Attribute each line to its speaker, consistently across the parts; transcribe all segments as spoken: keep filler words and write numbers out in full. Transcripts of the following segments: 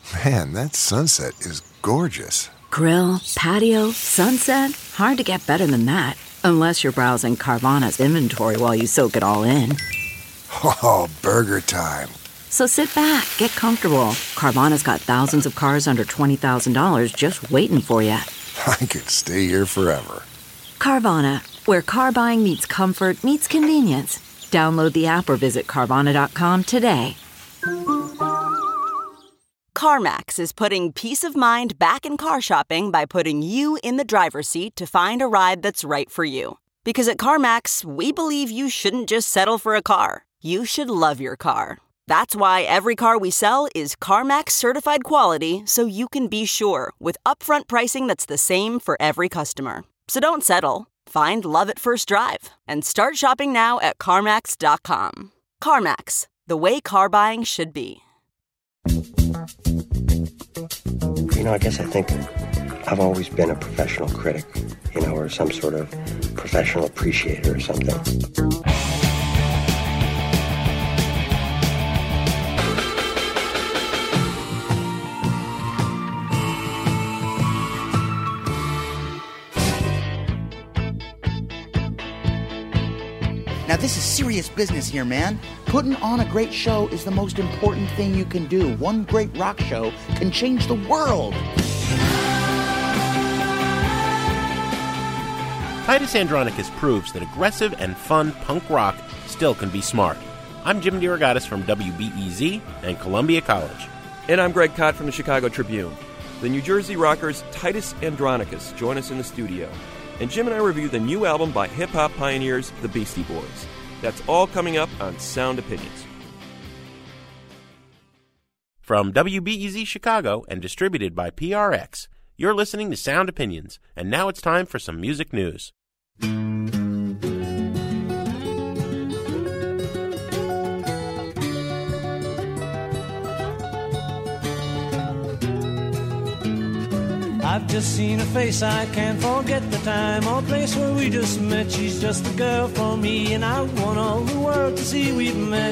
Speaker 1: Man, that sunset is gorgeous.
Speaker 2: Grill, patio, sunset. Hard to get better than that. Unless you're browsing Carvana's inventory while you soak it all in.
Speaker 1: Oh, burger time.
Speaker 2: So sit back, get comfortable. Carvana's got thousands of cars under twenty thousand dollars just waiting for you.
Speaker 1: I could stay here forever.
Speaker 2: Carvana, where car buying meets comfort, meets convenience. Download the app or visit Carvana dot com today.
Speaker 3: CarMax is putting peace of mind back in car shopping by putting you in the driver's seat to find a ride that's right for you. Because at CarMax, we believe you shouldn't just settle for a car. You should love your car. That's why every car we sell is CarMax certified quality, so you can be sure with upfront pricing that's the same for every customer. So don't settle. Find love at first drive and start shopping now at CarMax dot com. CarMax, the way car buying should be.
Speaker 4: You know, I guess I think I've always been a professional critic, you know, or some sort of professional appreciator or something.
Speaker 5: Now, this is serious business here, man. Putting on a great show is the most important thing you can do. One great rock show can change the world.
Speaker 6: Titus Andronicus proves that aggressive and fun punk rock still can be smart. I'm Jim DeRogatis from W B E Z and Columbia College.
Speaker 7: And I'm Greg Kot from the Chicago Tribune. The New Jersey rockers Titus Andronicus join us in the studio. And Jim and I review the new album by hip-hop pioneers, the Beastie Boys. That's all coming up on Sound Opinions.
Speaker 6: From W B E Z Chicago and distributed by P R X, you're listening to Sound Opinions, and now it's time for some music news.
Speaker 8: I've just seen her face, I can't forget the time or place where we just met. She's just the girl for me, and I want all the world to see we've met.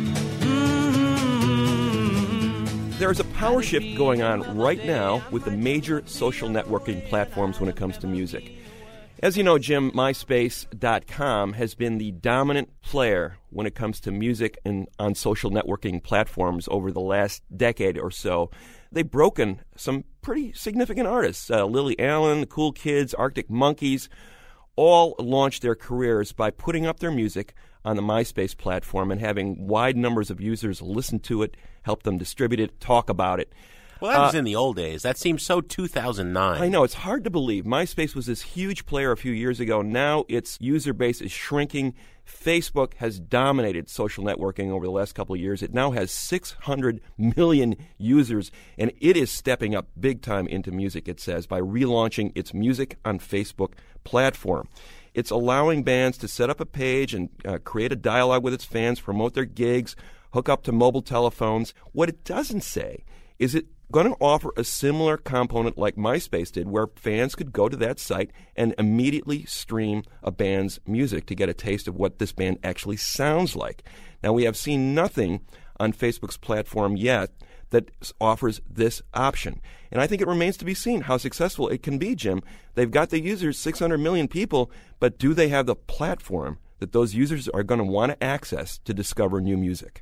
Speaker 8: Mm-hmm.
Speaker 7: There's a power shift going on right now with the major social networking platforms when it comes to music. As you know, Jim, MySpace dot com has been the dominant player when it comes to music and on social networking platforms over the last decade or so. They've broken some pretty significant artists. Uh, Lily Allen, the Cool Kids, Arctic Monkeys, all launched their careers by putting up their music on the MySpace platform and having wide numbers of users listen to it, help them distribute it, talk about it.
Speaker 6: Well, that was
Speaker 7: uh,
Speaker 6: in the old days. That seems so two thousand nine.
Speaker 7: I know. It's hard to believe. MySpace was this huge player a few years ago. Now its user base is shrinking. Facebook has dominated social networking over the last couple of years. It now has six hundred million users, and it is stepping up big time into music, it says, by relaunching its Music on Facebook platform. It's allowing bands to set up a page and uh, create a dialogue with its fans, promote their gigs, hook up to mobile telephones. What it doesn't say is it going to offer a similar component like MySpace did, where fans could go to that site and immediately stream a band's music to get a taste of what this band actually sounds like. Now, we have seen nothing on Facebook's platform yet that offers this option. And I think it remains to be seen how successful it can be, Jim. They've got the users, six hundred million people, but do they have the platform that those users are going to want to access to discover new music?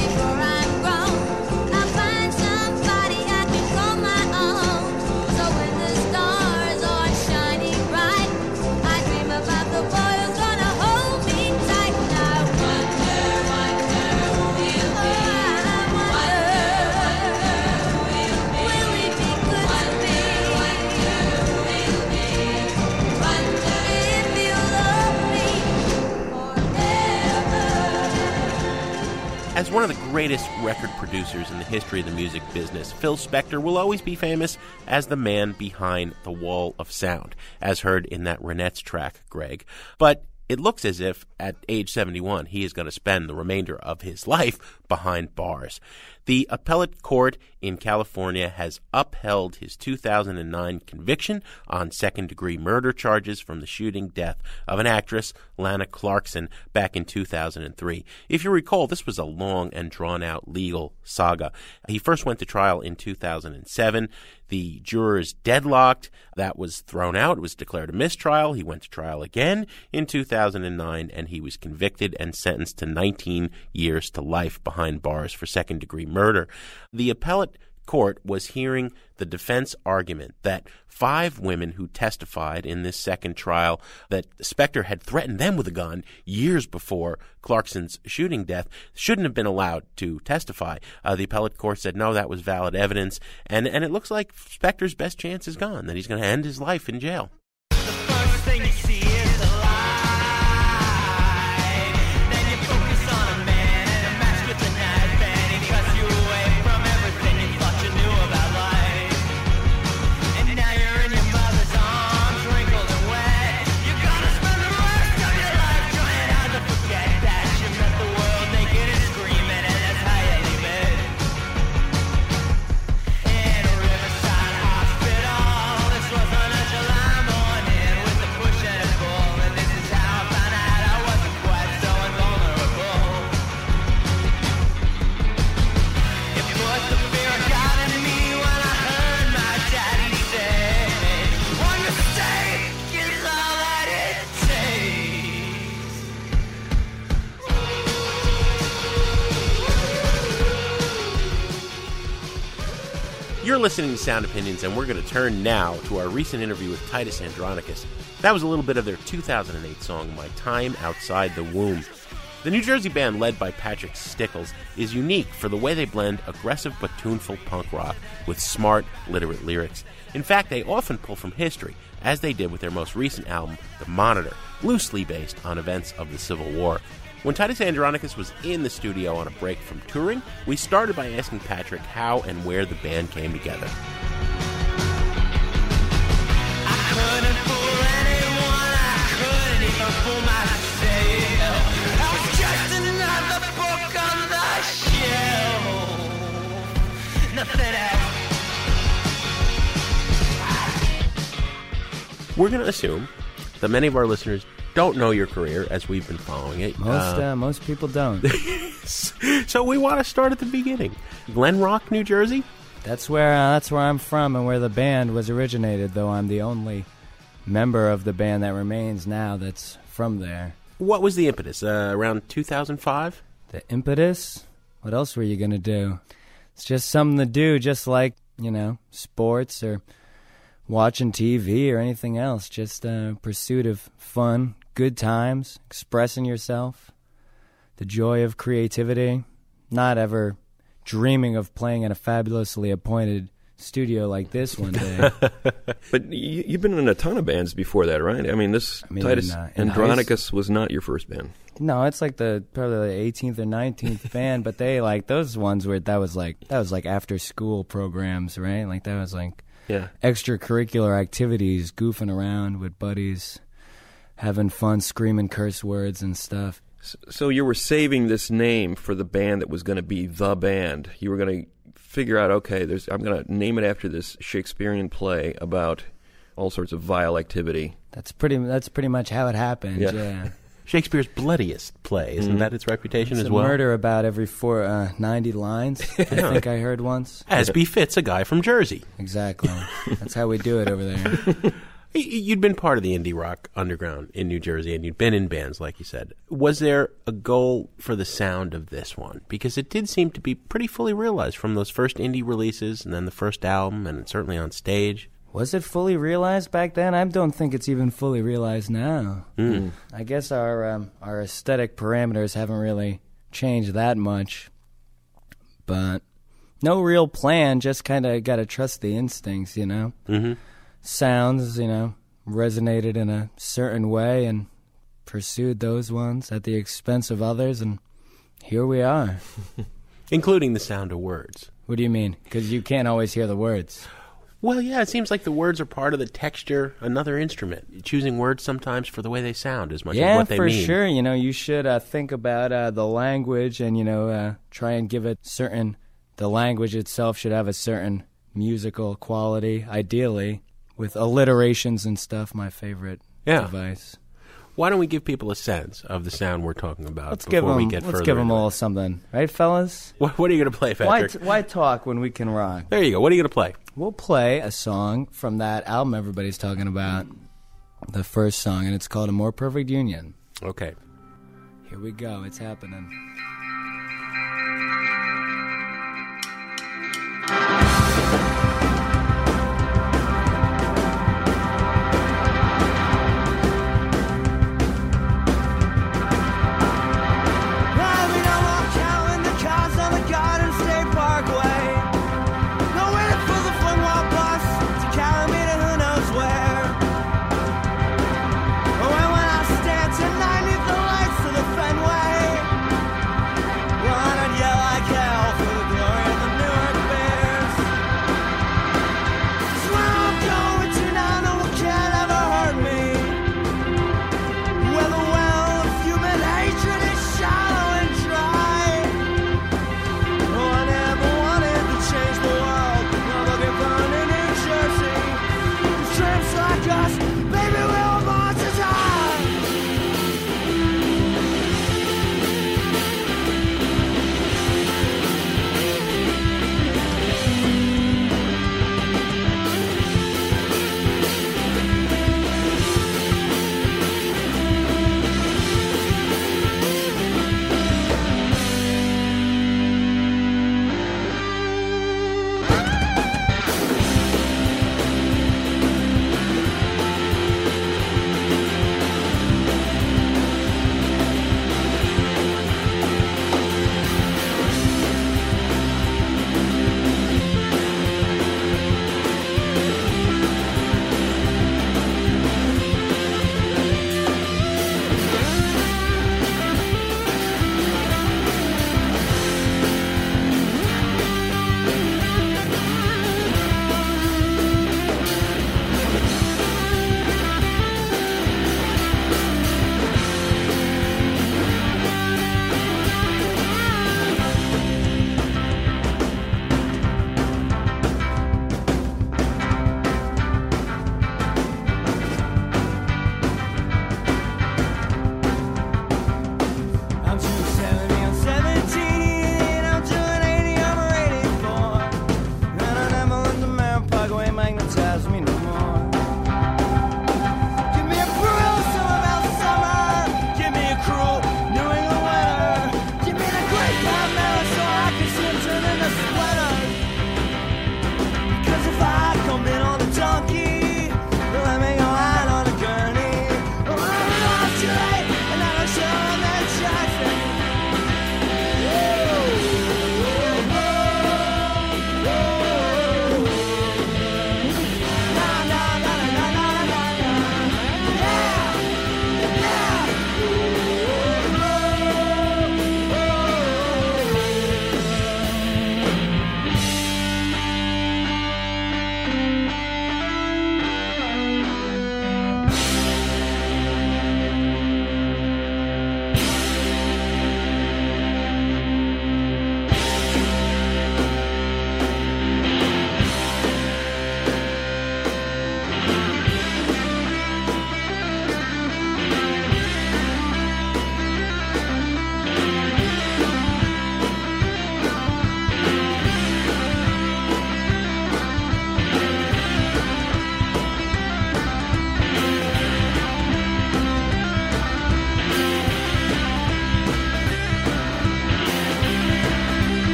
Speaker 6: As one of the greatest record producers in the history of the music business, Phil Spector will always be famous as the man behind the wall of sound, as heard in that Ronettes track, Greg. But it looks as if, at age seventy-one, he is going to spend the remainder of his life behind bars. The appellate court in California has upheld his two thousand nine conviction on second-degree murder charges from the shooting death of an actress, Lana Clarkson, back in two thousand three. If you recall, this was a long and drawn-out legal saga. He first went to trial in two thousand seven. The jurors deadlocked. That was thrown out. It was declared a mistrial. He went to trial again in two thousand nine, and he was convicted and sentenced to nineteen years to life behind bars for second-degree murder. The appellate court was hearing the defense argument that five women who testified in this second trial that Spector had threatened them with a gun years before Clarkson's shooting death shouldn't have been allowed to testify. Uh, the appellate court said, no, that was valid evidence, and, and it looks like Spector's best chance is gone, that he's going to end his life in jail.
Speaker 8: The first thing you see is a lie. Then you focus on a man and a match with a knife, and he cuts you away from everything you thought you knew about life. And now you're in your mother's arms, wrinkled and wet. You're gonna spend the rest of your life trying hard to forget that you met the world naked and screaming, and that's how you leave it. In a Riverside hospital, this was on a July morning with the push and a pull, and this is how I found out I wasn't quite so invulnerable. It put the fear of God in me when I heard my daddy say, one mistake is all that it takes.
Speaker 6: You're listening to Sound Opinions, and we're going to turn now to our recent interview with Titus Andronicus. That was a little bit of their two thousand eight song, My Time Outside the Womb. The New Jersey band, led by Patrick Stickles, is unique for the way they blend aggressive but tuneful punk rock with smart, literate lyrics. In fact, they often pull from history, as they did with their most recent album, The Monitor, loosely based on events of the Civil War. When Titus Andronicus was in the studio on a break from touring, we started by asking Patrick how and where the band came together.
Speaker 8: I couldn't fool anyone, I couldn't even fool myself. I was just another book on the shelf. Nothing else.
Speaker 6: We're going to assume that many of our listeners don't know your career as we've been following it.
Speaker 9: Most uh, uh, most people don't.
Speaker 6: So we want to start at the beginning. Glen Rock, New Jersey?
Speaker 9: That's where uh, that's where I'm from and where the band was originated, though I'm the only member of the band that remains now that's from there.
Speaker 6: What was the impetus? Uh, around two thousand five?
Speaker 9: The impetus? What else were you going to do? It's just something to do, just like, you know, sports or watching T V or anything else. Just a pursuit of fun, good times, expressing yourself, the joy of creativity, not ever dreaming of playing in a fabulously appointed studio like this one day.
Speaker 7: But you, you've been in a ton of bands before that, right? I mean, this
Speaker 9: I mean,
Speaker 7: Titus
Speaker 9: in, uh, in
Speaker 7: Andronicus was not your first band.
Speaker 9: No, it's like the probably the eighteenth or nineteenth band, but they like those ones where that was like that was like after school programs, right? Like that was like
Speaker 7: Yeah.
Speaker 9: extracurricular activities, goofing around with buddies, having fun, screaming curse words and stuff.
Speaker 7: So, so you were saving this name for the band that was going to be the band. You were going to figure out, okay, there's I'm going to name it after this Shakespearean play about all sorts of vile activity.
Speaker 9: That's pretty. That's pretty much how it happened.
Speaker 7: Yeah.
Speaker 9: Yeah,
Speaker 6: Shakespeare's bloodiest play. Isn't
Speaker 7: Mhm.
Speaker 6: that its reputation
Speaker 9: it's
Speaker 6: as
Speaker 9: a
Speaker 6: well?
Speaker 9: murder about every four uh, ninety lines. I think I heard once.
Speaker 6: As befits a guy from Jersey.
Speaker 9: Exactly. That's how we do it over there.
Speaker 6: Y- You'd been part of the indie rock underground in New Jersey, and you'd been in bands, like you said. Was there a goal for the sound of this one? Because it did seem to be pretty fully realized from those first indie releases, and then the first album, and certainly on stage.
Speaker 9: Was it fully realized back then? I don't think it's even fully realized now.
Speaker 6: Mm.
Speaker 9: I guess our um, our aesthetic parameters haven't really changed that much. But no real plan, just kind of got to trust the instincts, you know?
Speaker 6: Mm-hmm.
Speaker 9: Sounds, you know, resonated in a certain way and pursued those ones at the expense of others, and here we are.
Speaker 6: Including the sound of words.
Speaker 9: What do you mean? Because you can't always hear the words.
Speaker 6: Well, yeah, it seems like the words are part of the texture, another instrument. Choosing words sometimes for the way they sound as much
Speaker 9: yeah,
Speaker 6: as what they
Speaker 9: for
Speaker 6: mean.
Speaker 9: sure. You know, you should uh, think about uh, the language and, you know, uh, try and give it certain the language itself should have a certain musical quality, ideally, with alliterations and stuff, my favorite
Speaker 6: Yeah.
Speaker 9: device.
Speaker 6: Why don't we give people a sense of the sound we're talking about
Speaker 9: Let's
Speaker 6: before
Speaker 9: give them,
Speaker 6: we get
Speaker 9: let's
Speaker 6: further
Speaker 9: give them
Speaker 6: into
Speaker 9: a
Speaker 6: it?
Speaker 9: little something. Right, fellas?
Speaker 6: What, what are you going to play,
Speaker 9: Why,
Speaker 6: Patrick?
Speaker 9: t- why talk when we can rock?
Speaker 6: There you go. What are you going to play?
Speaker 9: We'll play a song from that album everybody's talking about, the first song, and it's called A More Perfect Union.
Speaker 6: Okay.
Speaker 9: Here we go. It's happening.
Speaker 8: Driving on Long Cow in the cars on the Garden State Parkway. No waiting for the fun walk bus to carry me to who knows where. But when, when I stand tonight 'neath the lights of the Fenway,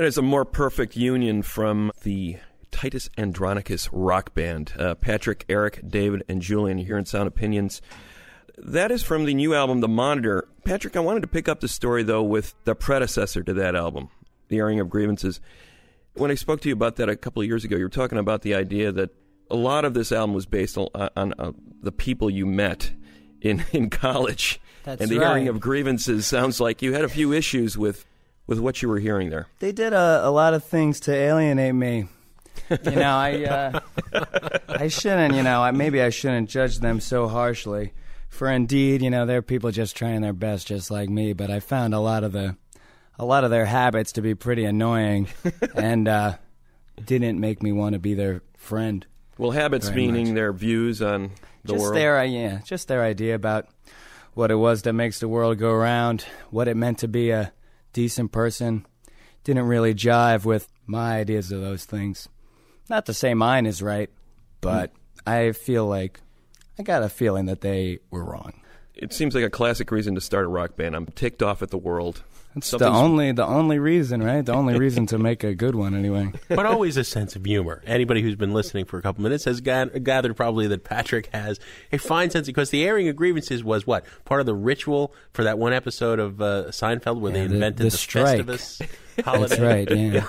Speaker 7: is a more perfect union from the Titus Andronicus rock band. Uh, Patrick, Eric, David, and Julian here in Sound Opinions. That is from the new album, The Monitor. Patrick, I wanted to pick up the story, though, with the predecessor to that album, The Airing of Grievances. When I spoke to you about that a couple of years ago, you were talking about the idea that a lot of this album was based on, on uh, the people you met in, in college.
Speaker 9: That's
Speaker 7: and The
Speaker 9: right.
Speaker 7: Airing of Grievances sounds like you had a few issues with, with what you were hearing there.
Speaker 9: They did a, a lot of things to alienate me. You know, I uh, I shouldn't, you know, I, maybe I shouldn't judge them so harshly. For indeed, you know, they're people just trying their best, just like me. But I found a lot of the, a lot of their habits to be pretty annoying, and uh, didn't make me want to be their friend.
Speaker 7: Well, habits
Speaker 9: Very
Speaker 7: meaning
Speaker 9: much.
Speaker 7: their views on the
Speaker 9: just
Speaker 7: world.
Speaker 9: Their, yeah, just their idea about what it was that makes the world go round, what it meant to be a decent person. Didn't really jive with my ideas of those things. Not to say mine is right, but mm. I feel like I got a feeling that they were wrong.
Speaker 7: It seems like a classic reason to start a rock band. I'm ticked off at the world.
Speaker 9: It's the only the only reason, right? The only reason to make a good one, anyway.
Speaker 6: But always a sense of humor. Anybody who's been listening for a couple minutes has gathered, gathered probably that Patrick has a fine sense, because the airing of grievances was what? Part of the ritual for that one episode of uh, Seinfeld where
Speaker 9: Yeah,
Speaker 6: they
Speaker 9: the-
Speaker 6: invented
Speaker 9: the
Speaker 6: the,
Speaker 9: strike.
Speaker 6: Festivus holiday.
Speaker 9: That's right, yeah.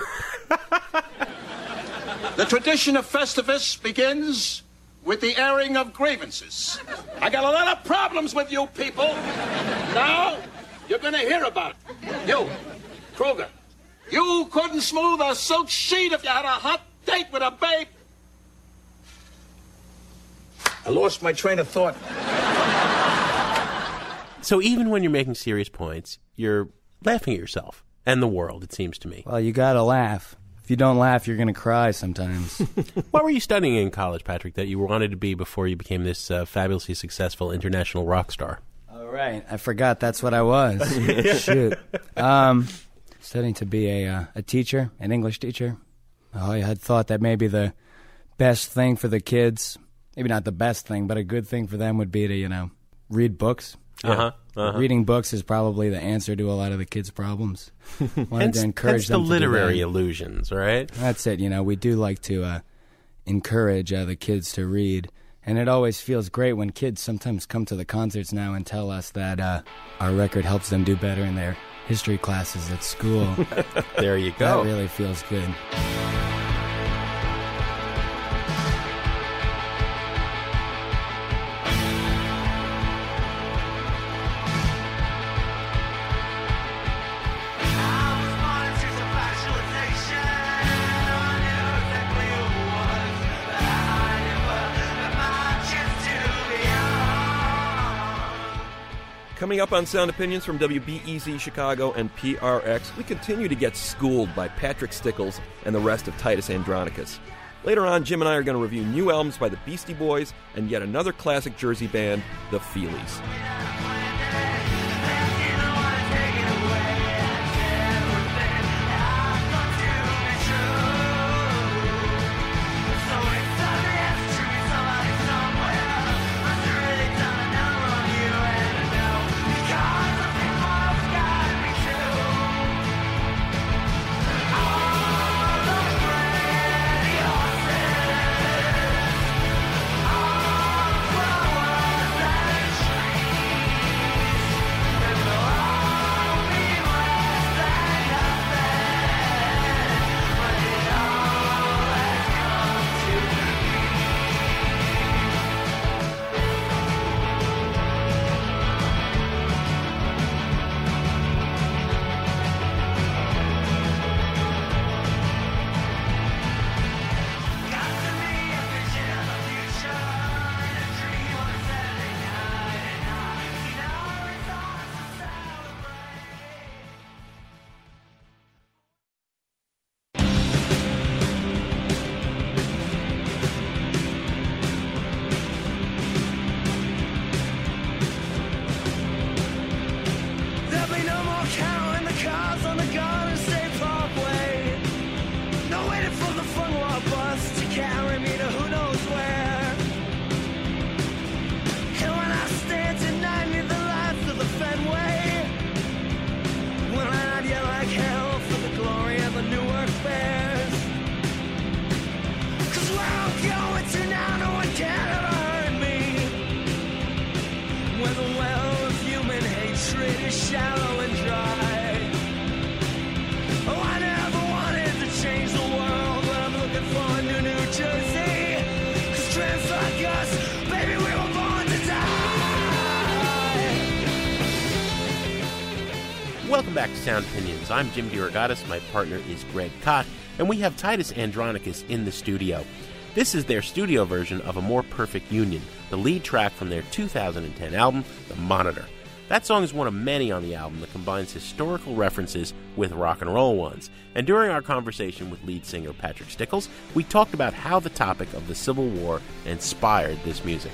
Speaker 10: The tradition of Festivus begins with the airing of grievances. I got a lot of problems with you people. Now, you're going to hear about it. You, Kruger, you couldn't smooth a silk sheet if you had a hot date with a babe. I lost my train of thought.
Speaker 6: So even when you're making serious points, you're laughing at yourself and the world, it seems to me.
Speaker 9: Well, you gotta laugh. If you don't laugh, you're gonna cry sometimes.
Speaker 6: What were you studying in college, Patrick, that you wanted to be before you became this uh, fabulously successful international rock star?
Speaker 9: All right, I forgot that's what I was. Shoot. Um, studying to be a uh, a teacher, an English teacher. Oh, I had thought that maybe the best thing for the kids, maybe not the best thing, but a good thing for them would be to, you know, read books.
Speaker 6: Uh-huh. uh-huh.
Speaker 9: Reading books is probably the answer to a lot of the kids' problems. Wanted
Speaker 6: Hence,
Speaker 9: to encourage
Speaker 6: hence the
Speaker 9: them to do
Speaker 6: literary
Speaker 9: that.
Speaker 6: illusions, right?
Speaker 9: That's it. You know, we do like to uh, encourage uh, the kids to read. And it always feels great when kids sometimes come to the concerts now and tell us that uh, our record helps them do better in their history classes at school.
Speaker 6: There you go.
Speaker 9: That really feels good.
Speaker 7: Coming up on Sound Opinions from W B E Z Chicago and P R X, we continue to get schooled by Patrick Stickles and the rest of Titus Andronicus. Later on, Jim and I are going to review new albums by the Beastie Boys and yet another classic Jersey band, the Feelies.
Speaker 8: is shallow and dry. Oh, I never wanted to change the world, but I'm looking for a new New Jersey. 'Cause tramps like us, baby, we were born to die.
Speaker 6: Welcome back to Sound Opinions. I'm Jim DeRogatis. My partner is Greg Kot, and we have Titus Andronicus in the studio. This is their studio version of A More Perfect Union, the lead track from their two thousand ten album, The Monitor. That song is one of many on the album that combines historical references with rock and roll ones. And during our conversation with lead singer Patrick Stickles, we talked about how the topic of the Civil War inspired this music.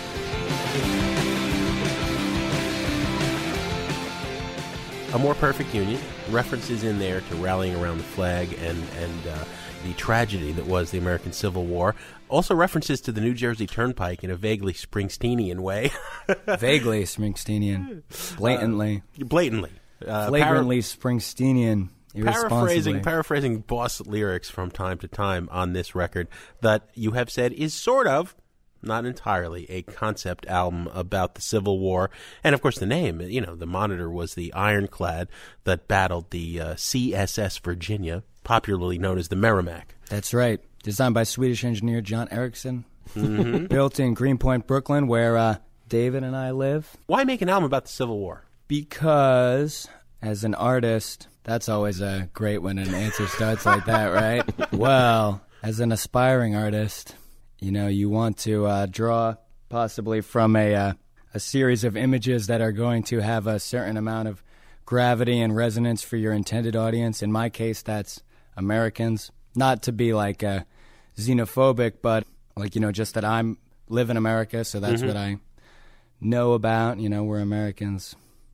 Speaker 6: A More Perfect Union, references in there to rallying around the flag and, and uh, the tragedy that was the American Civil War. Also references to the New Jersey Turnpike in a vaguely Springsteenian way.
Speaker 9: Vaguely Springsteenian. Blatantly.
Speaker 6: Uh, blatantly. Uh,
Speaker 9: Flagrantly para- Springsteenian.
Speaker 6: Paraphrasing, paraphrasing Boss lyrics from time to time on this record that you have said is sort of, not entirely, a concept album about the Civil War. And, of course, the name, you know, the Monitor was the ironclad that battled the uh, C S S Virginia, popularly known as the Merrimack.
Speaker 9: That's right. Designed by Swedish engineer John Erickson.
Speaker 6: Mm-hmm.
Speaker 9: Built in Greenpoint, Brooklyn, where uh, David and I live.
Speaker 6: Why make an album about the Civil War?
Speaker 9: Because, as an artist, that's always a great when an answer starts like that, right? Well, as an aspiring artist, you know, you want to uh, draw possibly from a uh, a series of images that are going to have a certain amount of gravity and resonance for your intended audience. In my case, that's Americans. Not to be like uh, xenophobic, but like, you know, just that I'm live in America, so that's
Speaker 6: mm-hmm.
Speaker 9: what I know about. You know, we're Americans.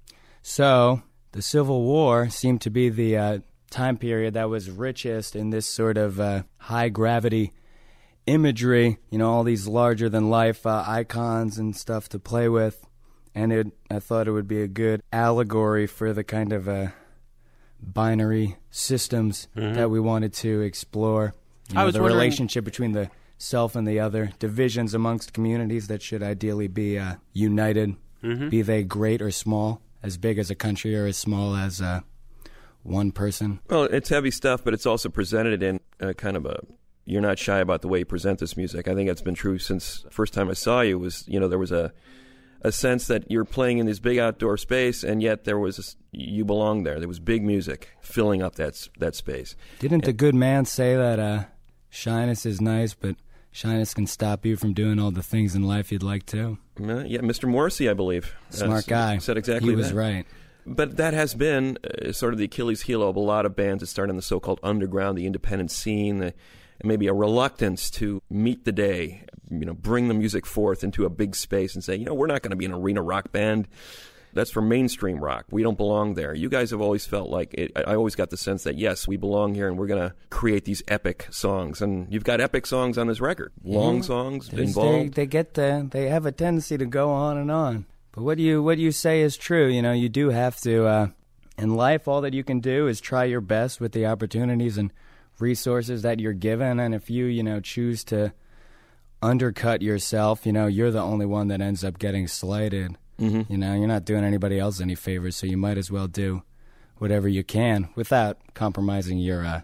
Speaker 9: So the Civil War seemed to be the uh, time period that was richest in this sort of uh, high gravity imagery, you know, all these larger-than-life uh, icons and stuff to play with, and it, I thought it would be a good allegory for the kind of uh, binary systems
Speaker 6: mm-hmm.
Speaker 9: that we wanted to explore. You know,
Speaker 6: I was
Speaker 9: the
Speaker 6: wondering...
Speaker 9: relationship between the self and the other, divisions amongst communities that should ideally be uh, united,
Speaker 6: mm-hmm.
Speaker 9: be they great or small, as big as a country or as small as uh, one person.
Speaker 7: Well, it's heavy stuff, but it's also presented in a kind of a... You're not shy about the way you present this music. I think that's been true since the first time I saw you. Was you know there was a a sense that you're playing in this big outdoor space, and yet there was a, you belonged there. There was big music filling up that that space.
Speaker 9: Didn't and, the good man say that uh, shyness is nice, but shyness can stop you from doing all the things in life you'd like to?
Speaker 7: Uh, yeah, Mister Morrissey, I believe,
Speaker 9: smart
Speaker 7: uh,
Speaker 9: guy,
Speaker 7: said exactly
Speaker 9: he was
Speaker 7: that.
Speaker 9: right.
Speaker 7: But that has been uh, sort of the Achilles heel of a lot of bands that start in the so-called underground, the independent scene. The, And maybe a reluctance to meet the day, you know, bring the music forth into a big space and say, you know, we're not going to be an arena rock band. That's for mainstream rock. We don't belong there. You guys have always felt like, it, I always got the sense that, yes, we belong here and we're going to create these epic songs. And you've got epic songs on this record. Long yeah. songs
Speaker 9: There's
Speaker 7: involved.
Speaker 9: They, they get the, they have a tendency to go on and on. But what you, what you say is true. You know, you do have to, uh, in life, all that you can do is try your best with the opportunities and resources that you're given, and if you, you know, choose to undercut yourself, you know, you're the only one that ends up getting slighted. Mm-hmm. You know, you're not doing anybody else any favors, so you might as well do whatever you can without compromising your uh,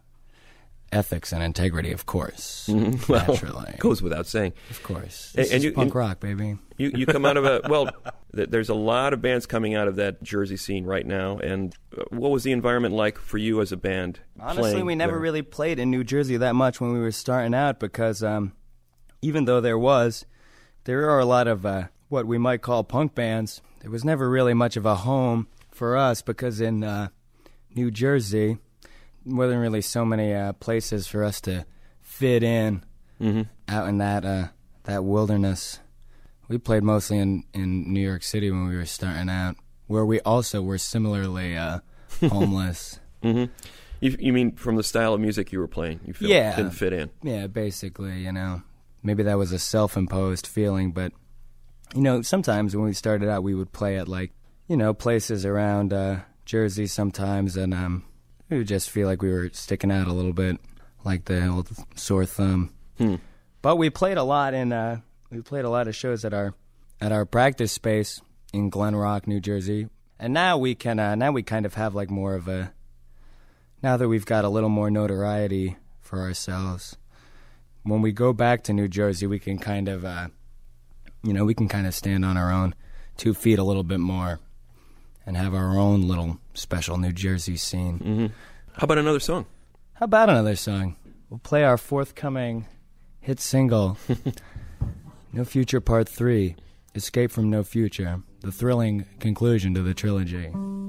Speaker 9: ethics and integrity, of course.
Speaker 7: Mm-hmm. Well,
Speaker 9: naturally.
Speaker 7: Goes without saying.
Speaker 9: Of course. This
Speaker 7: and, and
Speaker 9: is
Speaker 7: you,
Speaker 9: punk
Speaker 7: you,
Speaker 9: rock, baby.
Speaker 7: You, you come out of a, well, th- there's a lot of bands coming out of that Jersey scene right now, and uh, what was the environment like for you as a band?
Speaker 9: Honestly, we never
Speaker 7: there?
Speaker 9: really played in New Jersey that much when we were starting out because um, even though there was, there are a lot of uh, what we might call punk bands. There was never really much of a home for us because in uh, New Jersey, there wasn't really so many uh, places for us to fit in mm-hmm. out in that uh, that wilderness. We played mostly in, in New York City when we were starting out, where we also were similarly uh, homeless.
Speaker 7: mm-hmm. you, you mean from the style of music you were playing? You feel
Speaker 9: yeah.
Speaker 7: didn't fit in?
Speaker 9: Yeah, basically, you know. Maybe that was a self-imposed feeling, but, you know, sometimes when we started out, we would play at, like, you know, places around uh, Jersey sometimes, and um, we would just feel like we were sticking out a little bit, like the old sore thumb.
Speaker 7: Hmm.
Speaker 9: But we played a lot in... Uh, We played a lot of shows at our at our practice space in Glen Rock, New Jersey, And now we can, uh, now we kind of have like more of a, now that we've got a little more notoriety for ourselves, when we go back to New Jersey, we can kind of, uh, you know, we can kind of stand on our own two feet a little bit more and have our own little special New Jersey scene.
Speaker 7: Mm-hmm. How about another song?
Speaker 9: How about another song? We'll play our forthcoming hit single, No Future Part three, Escape from No Future, the thrilling conclusion to the trilogy.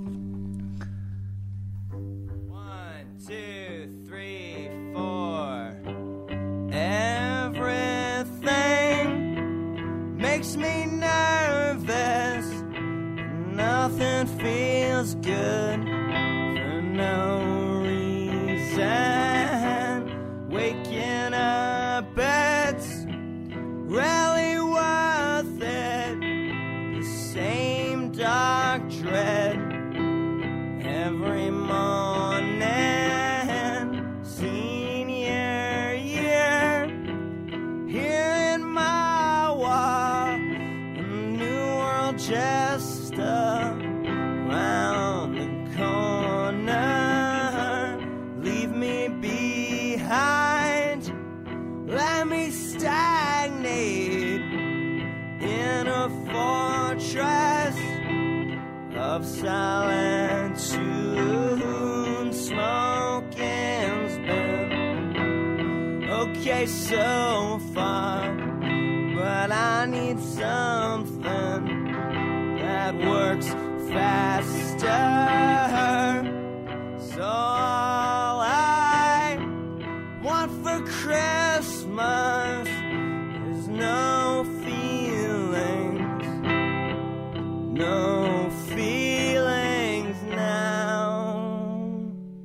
Speaker 9: One, two, three, four. Everything makes me nervous. Nothing feels good for no reason. Waking up, it's really worth it. The same dark dread every morning. Senior year here in my wall. New world just around the corner. Leave me behind. Let me stagnate in a fortress of solitude. Smoking's been okay so far, but I need something that works faster. So all I want for Christmas is no feelings, no feelings now,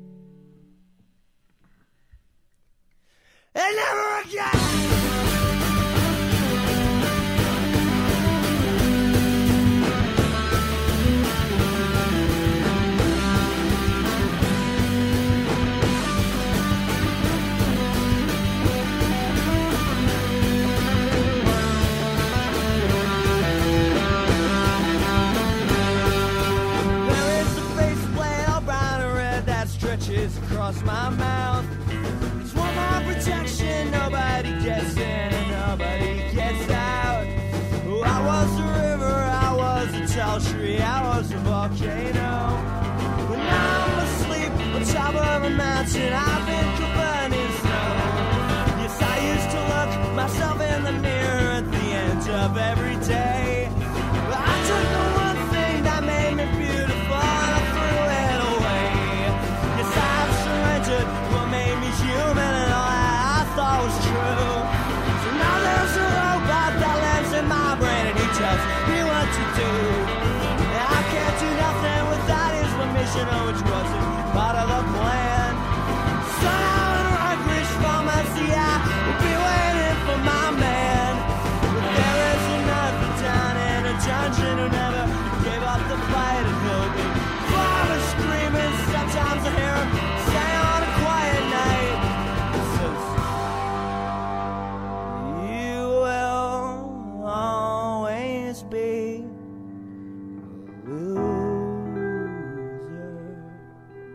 Speaker 9: and never again. Across my mouth. It's one more protection. Nobody gets in and nobody gets out. Oh, I was a river, I was a tall tree, I was a volcano. But now I'm asleep on top of a mountain. I've been covered in snow. Yes, I used to look myself in the mirror at the end of every day. But I took the one thing that made me beautiful and I threw it away. Yes, I've surrendered what made me human and all that I thought was true. So now there's a robot that lives in my brain and he tells me what to do. And I can't do nothing without his permission, oh, which wasn't part of the plan. So now in Rutgers Pharmacy I will be waiting for my man. But there is another down in a dungeon who never gave up the fight, and he'll be farmers screaming. Sometimes I hear him say on a quiet night, he says, you will always be a loser.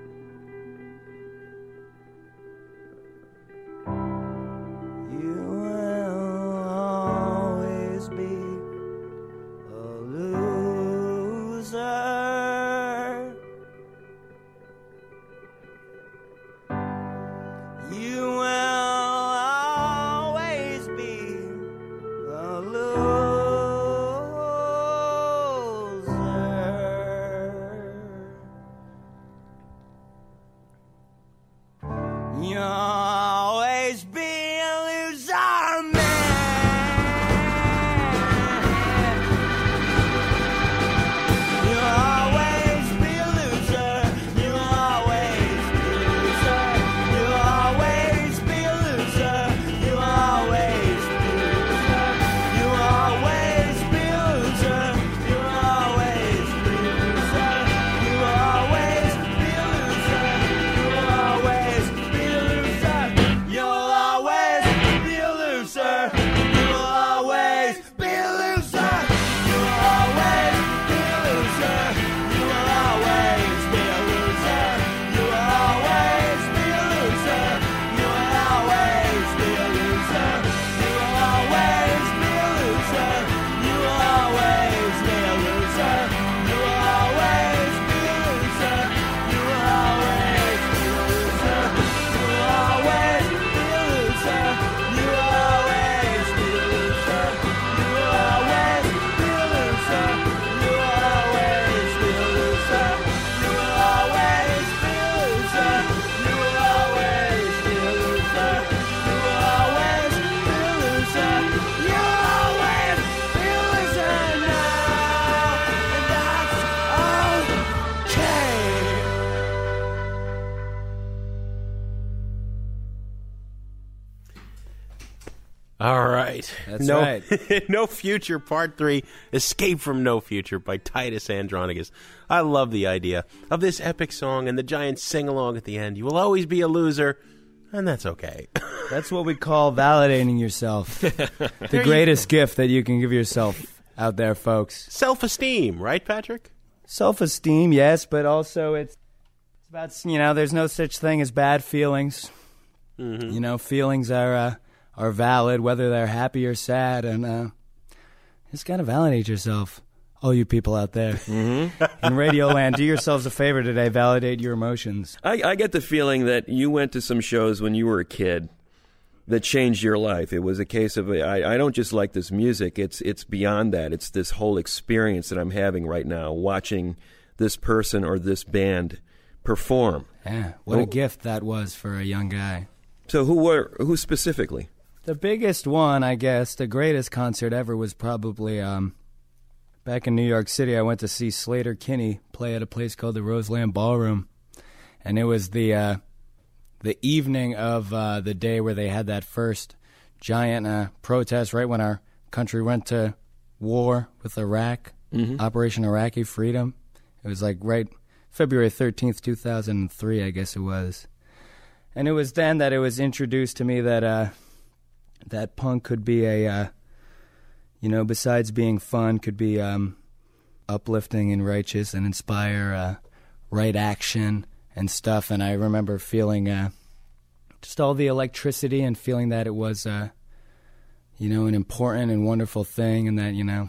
Speaker 6: All right.
Speaker 9: That's
Speaker 6: no,
Speaker 9: right.
Speaker 6: No Future, Part three, Escape from No Future by Titus Andronicus. I love the idea of this epic song and the giant sing-along at the end. You will always be a loser, and that's okay.
Speaker 9: That's what we call validating yourself. The greatest gift that you can give yourself out there, folks.
Speaker 6: Self-esteem, right, Patrick?
Speaker 9: Self-esteem, yes, but also it's, it's about, you know, there's no such thing as bad feelings. Mm-hmm. You know, feelings are... Uh, are valid, whether they're happy or sad, and uh, just gotta validate yourself. All you people out there mm-hmm. in Radio Land, do yourselves a favor today. Validate your emotions.
Speaker 7: I, I get the feeling that you went to some shows when you were a kid that changed your life. It was a case of I, I don't just like this music. It's it's beyond that. It's this whole experience that I'm having right now, watching this person or this band perform.
Speaker 9: Yeah, what a gift that was for a young guy.
Speaker 7: So who were who specifically?
Speaker 9: The biggest one, I guess, the greatest concert ever was probably um, back in New York City. I went to see Slater Kinney play at a place called the Roseland Ballroom, and it was the uh, the evening of uh, the day where they had that first giant uh, protest right when our country went to war with Iraq, mm-hmm. Operation Iraqi Freedom. It was like right February thirteenth, two thousand three, I guess it was. And it was then that it was introduced to me that uh, that punk could be a, uh, you know, besides being fun, could be um, uplifting and righteous and inspire uh, right action and stuff. And I remember feeling uh, just all the electricity and feeling that it was, uh, you know, an important and wonderful thing, and that, you know,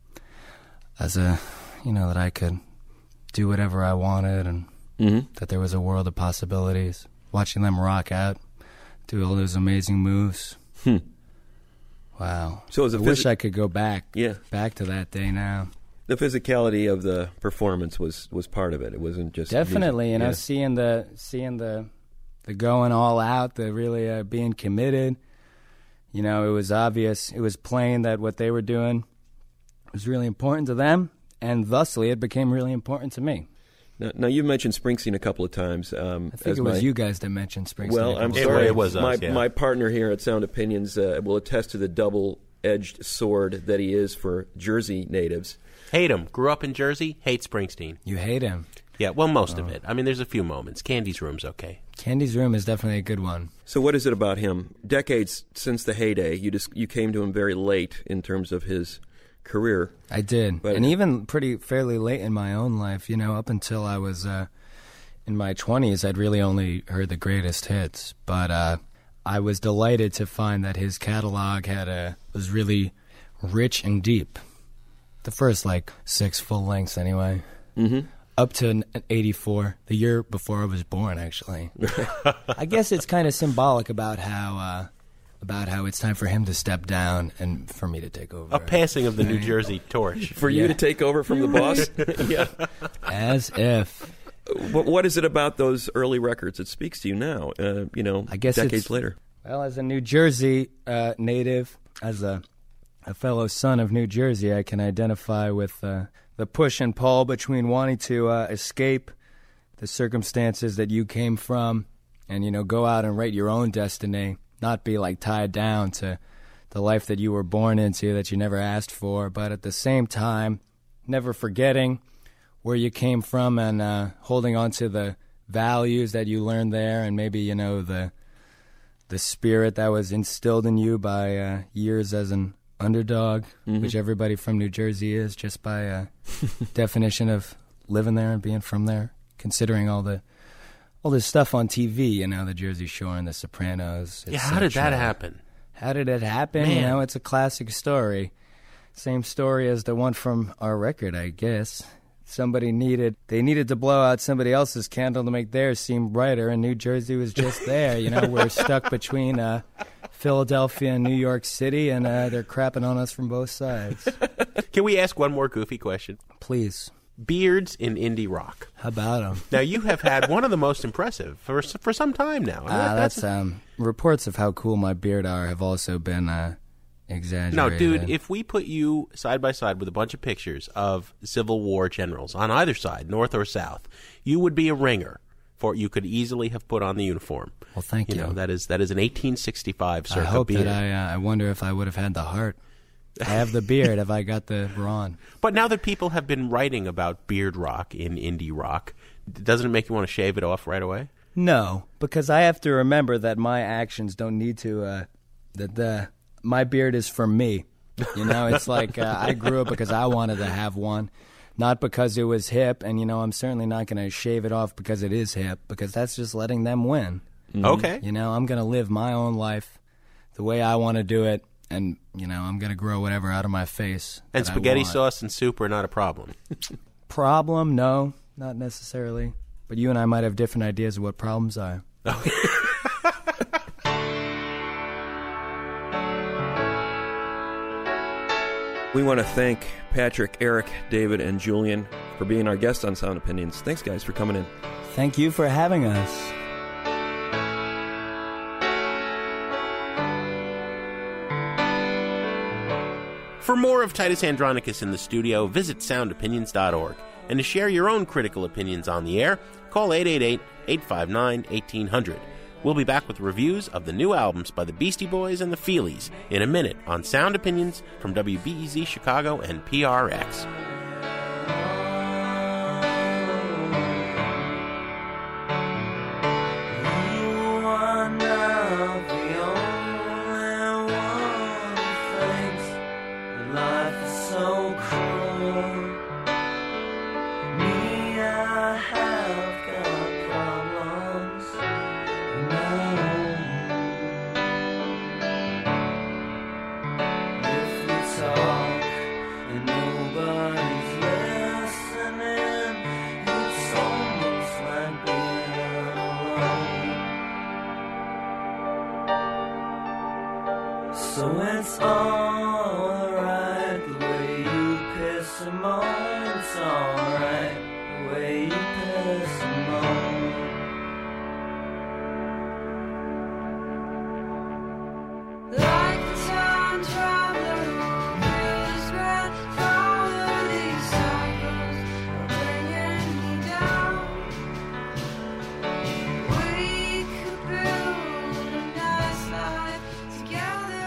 Speaker 9: as a, you know, that I could do whatever I wanted, and mm-hmm. that there was a world of possibilities. Watching them rock out, do all those amazing moves.
Speaker 7: Hmm.
Speaker 9: Wow.
Speaker 7: So it was a
Speaker 9: I
Speaker 7: phys-
Speaker 9: wish I could go back.
Speaker 7: Yeah.
Speaker 9: Back to that day now.
Speaker 7: The physicality of the performance was, was part of it. It wasn't just
Speaker 9: definitely,
Speaker 7: music.
Speaker 9: you know,
Speaker 7: yeah.
Speaker 9: seeing the seeing the the going all out, the really uh, being committed. You know, it was obvious. It was plain that what they were doing was really important to them, and thusly, it became really important to me.
Speaker 7: Now, now you mentioned Springsteen a couple of times. Um,
Speaker 9: I think
Speaker 7: as
Speaker 9: it was
Speaker 7: my,
Speaker 9: you guys that mentioned Springsteen.
Speaker 7: Well, I'm
Speaker 6: it,
Speaker 7: sorry.
Speaker 6: It was us,
Speaker 7: my,
Speaker 6: yeah.
Speaker 7: my partner here at Sound Opinions uh, will attest to the double-edged sword that he is for Jersey natives.
Speaker 6: Hate him. Grew up in Jersey. Hate Springsteen.
Speaker 9: You hate him.
Speaker 6: Yeah, well, most
Speaker 9: oh.
Speaker 6: of it. I mean, there's a few moments. Candy's Room's okay.
Speaker 9: Candy's Room is definitely a good one.
Speaker 7: So what is it about him? Decades since the heyday, you just you came to him very late in terms of his career.
Speaker 9: I did.
Speaker 7: But,
Speaker 9: and even pretty fairly late in my own life, you know, up until I was uh, in my twenties, I'd really only heard the greatest hits. But uh, I was delighted to find that his catalog had a, was really rich and deep. The first, like, six full lengths anyway.
Speaker 7: Mm-hmm.
Speaker 9: Up to eighty-four, the year before I was born, actually. I guess it's kind of symbolic about how uh, about how it's time for him to step down and for me to take over.
Speaker 6: A passing of the New Jersey torch.
Speaker 7: For
Speaker 9: yeah.
Speaker 7: you to take over from the boss? Yeah.
Speaker 9: As if.
Speaker 7: But what is it about those early records that speaks to you now, uh, you know,
Speaker 9: I guess
Speaker 7: decades
Speaker 9: it's,
Speaker 7: later?
Speaker 9: Well, as a New Jersey uh, native, as a, a fellow son of New Jersey, I can identify with uh, the push and pull between wanting to uh, escape the circumstances that you came from and, you know, go out and write your own destiny, not be, like, tied down to the life that you were born into that you never asked for, but at the same time, never forgetting where you came from and uh, holding on to the values that you learned there, and maybe, you know, the the spirit that was instilled in you by uh, years as an underdog, mm-hmm. which everybody from New Jersey is, just by uh, definition of living there and being from there, considering all the all this stuff on T V, you know, the Jersey Shore and the Sopranos.
Speaker 6: Yeah, how did that happen?
Speaker 9: How did it happen?
Speaker 6: Man.
Speaker 9: You know, it's a classic story. Same story as the one from our record, I guess. Somebody needed, they needed to blow out somebody else's candle to make theirs seem brighter, and New Jersey was just there. You know, we're stuck between uh, Philadelphia and New York City, and uh, they're crapping on us from both sides.
Speaker 6: Can we ask one more goofy question?
Speaker 9: Please.
Speaker 6: Beards in indie rock.
Speaker 9: How about them?
Speaker 6: Now, you have had one of the most impressive for for some time now. I mean,
Speaker 9: Uh,
Speaker 6: that's
Speaker 9: that's um, reports of how cool my beard are have also been uh, exaggerated.
Speaker 6: No, dude, if we put you side by side with a bunch of pictures of Civil War generals on either side, North or South, you would be a ringer for you could easily have put on the uniform.
Speaker 9: Well, thank you.
Speaker 6: You know, that is that is an eighteen sixty-five circa
Speaker 9: I hope
Speaker 6: beard.
Speaker 9: that I. Uh, I wonder if I would have had the heart. I have the beard. Have I got the brawn?
Speaker 6: But now that people have been writing about beard rock in indie rock, doesn't it make you want to shave it off right away?
Speaker 9: No, because I have to remember that my actions don't need to. Uh, that the my beard is for me. You know, it's like uh, I grew up because I wanted to have one, not because it was hip. And you know, I'm certainly not going to shave it off because it is hip, because that's just letting them win.
Speaker 6: Mm-hmm. Okay.
Speaker 9: You know, I'm going to live my own life the way I want to do it, and you know, I'm going to grow whatever out of my face.
Speaker 6: And spaghetti sauce and soup are not a problem.
Speaker 9: Problem? No, not necessarily. But you and I might have different ideas of what problems are.
Speaker 7: We want to thank Patrick, Eric, David, and Julian for being our guests on Sound Opinions. Thanks, guys, for coming in.
Speaker 9: Thank you for having us.
Speaker 6: For more of Titus Andronicus in the studio, visit sound opinions dot org. And to share your own critical opinions on the air, call eight eight eight, eight five nine, one eight zero zero. We'll be back with reviews of the new albums by the Beastie Boys and the Feelies in a minute on Sound Opinions from W B E Z Chicago and P R X.
Speaker 8: So it's alright the way you piss him on. It's alright the way you piss him on. Like the time traveler who feels bad, follow these cycles are bringing me down. We could build a nice life together.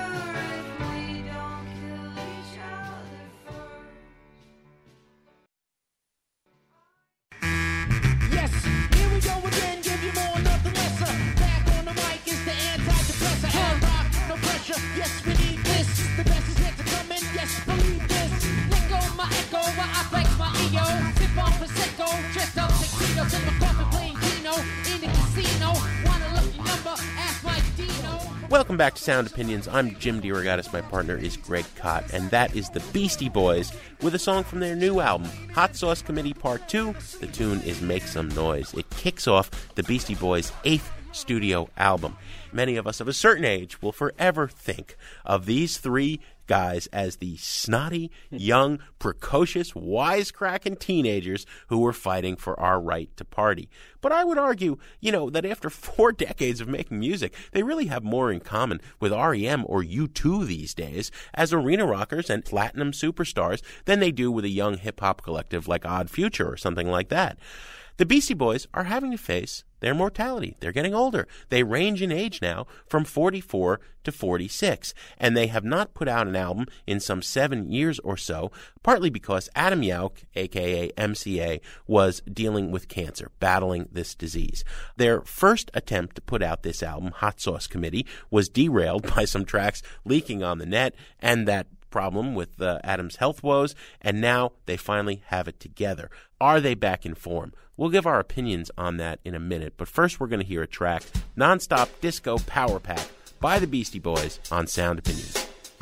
Speaker 8: Yes, we need this. The best is yet to come in. Yes, believe this. Let go my echo while I flex my ego. Sip on Prosecco, dressed up tuxedos in my coffin playing Keno in the casino. Want a lucky number? Ask Mike Dino.
Speaker 6: Welcome back to Sound Opinions. I'm Jim DeRogatis. My partner is Greg Kot, and that is the Beastie Boys with a song from their new album, Hot Sauce Committee Part two. The tune is Make Some Noise. It kicks off the Beastie Boys' eighth studio album. Many of us of a certain age will forever think of these three guys as the snotty, young, precocious, wisecracking teenagers who were fighting for our right to party. But I would argue, you know, that after four decades of making music, they really have more in common with R E M or U two these days as arena rockers and platinum superstars than they do with a young hip-hop collective like Odd Future or something like that. The Beastie Boys are having to face their mortality. They're getting older. They range in age now from forty-four to forty-six, and they have not put out an album in some seven years or so, partly because Adam Yauch, a k a. M C A, was dealing with cancer, battling this disease. Their first attempt to put out this album, Hot Sauce Committee, was derailed by some tracks leaking on the net and that problem with uh, Adam's health woes, and now they finally have it together. Are they back in form? We'll give our opinions on that in a minute, but first we're going to hear a track, Nonstop Disco Power Pack by the Beastie Boys on Sound Opinions.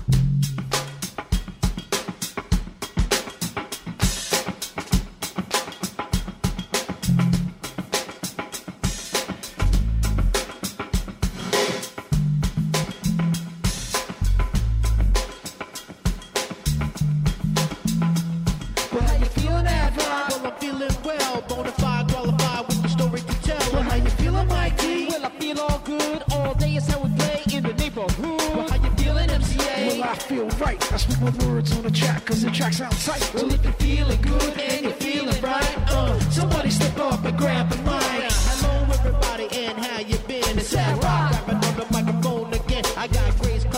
Speaker 11: That's with my words on the track, cause the track sounds tight. Well, if you're feeling good and you're feeling right, uh, somebody step up and grab the mic. Hello